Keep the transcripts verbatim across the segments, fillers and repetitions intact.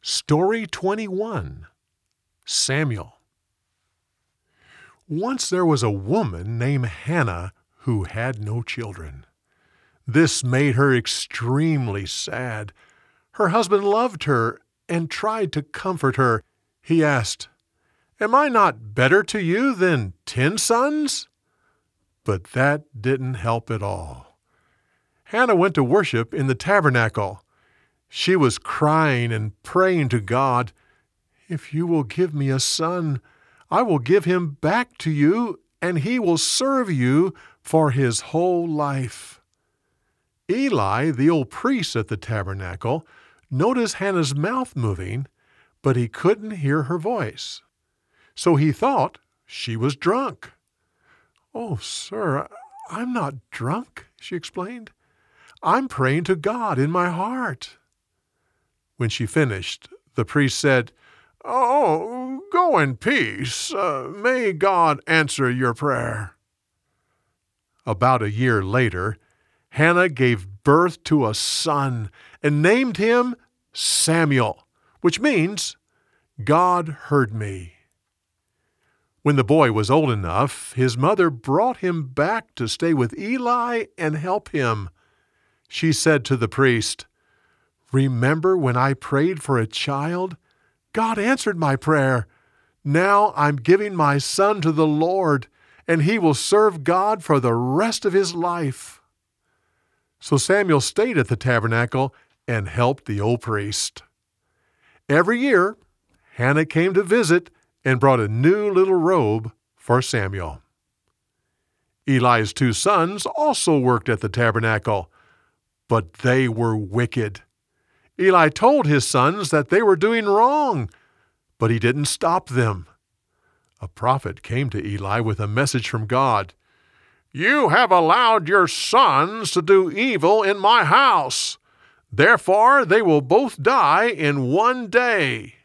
Story twenty-one. Samuel. Once there was a woman named Hannah who had no children. This made her extremely sad. Her husband loved her and tried to comfort her. He asked, "Am I not better to you than ten sons?" But that didn't help at all. Hannah went to worship in the tabernacle. She was crying and praying to God, "If you will give me a son, I will give him back to you, and he will serve you for his whole life." Eli, the old priest at the tabernacle, noticed Hannah's mouth moving, but he couldn't hear her voice. So he thought she was drunk. "Oh, sir, I'm not drunk," she explained. "I'm praying to God in my heart." When she finished, the priest said, "Oh, go in peace. Uh, may God answer your prayer." About a year later, Hannah gave birth to a son and named him Samuel, which means, "God heard me." When the boy was old enough, his mother brought him back to stay with Eli and help him. She said to the priest, "Remember when I prayed for a child? God answered my prayer. Now I'm giving my son to the Lord, and he will serve God for the rest of his life." So Samuel stayed at the tabernacle and helped the old priest. Every year, Hannah came to visit and brought a new little robe for Samuel. Eli's two sons also worked at the tabernacle, but they were wicked. Eli told his sons that they were doing wrong, but he didn't stop them. A prophet came to Eli with a message from God. "You have allowed your sons to do evil in my house. Therefore they will both die in one day."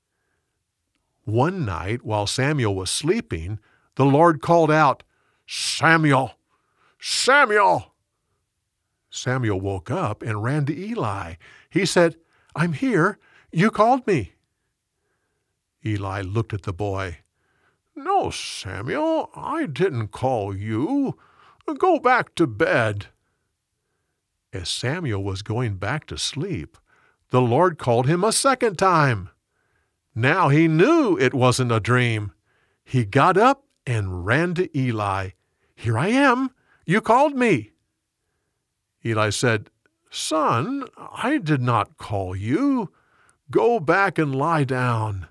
One night, while Samuel was sleeping, the Lord called out, "Samuel! Samuel!" Samuel woke up and ran to Eli. He said, "I'm here. You called me." Eli looked at the boy. "No, Samuel, I didn't call you. Go back to bed." As Samuel was going back to sleep, the Lord called him a second time. Now he knew it wasn't a dream. He got up and ran to Eli. "Here I am. You called me." Eli said, "Son, I did not call you. Go back and lie down."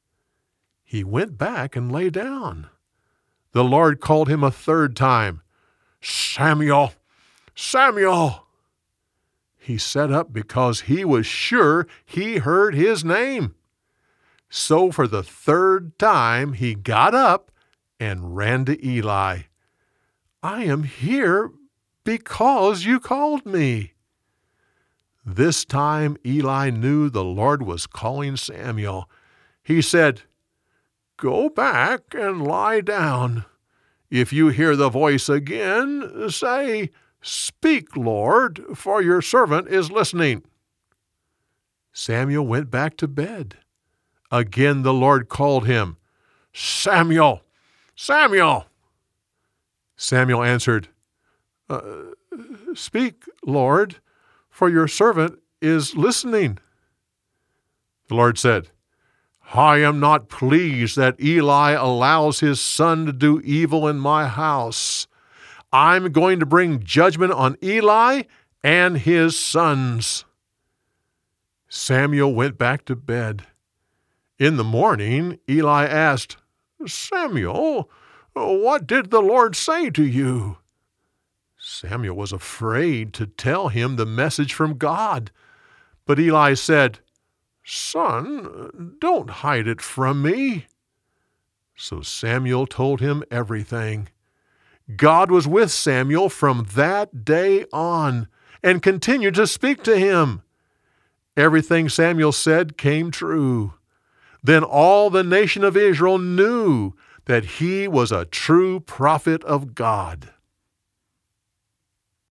He went back and lay down. The Lord called him a third time. "Samuel! Samuel!" He sat up because he was sure he heard his name. So for the third time he got up and ran to Eli. "I am here because you called me." This time Eli knew the Lord was calling Samuel. He said, "Go back and lie down. If you hear the voice again, say, 'Speak, Lord, for your servant is listening.'" Samuel went back to bed. Again the Lord called him, "Samuel! Samuel!" Samuel answered, uh, "Speak, Lord, for your servant is listening." The Lord said, "I am not pleased that Eli allows his son to do evil in my house. I'm going to bring judgment on Eli and his sons." Samuel went back to bed. In the morning, Eli asked, "Samuel, what did the Lord say to you?" Samuel was afraid to tell him the message from God. But Eli said, "Son, don't hide it from me." So Samuel told him everything. God was with Samuel from that day on and continued to speak to him. Everything Samuel said came true. Then all the nation of Israel knew that he was a true prophet of God.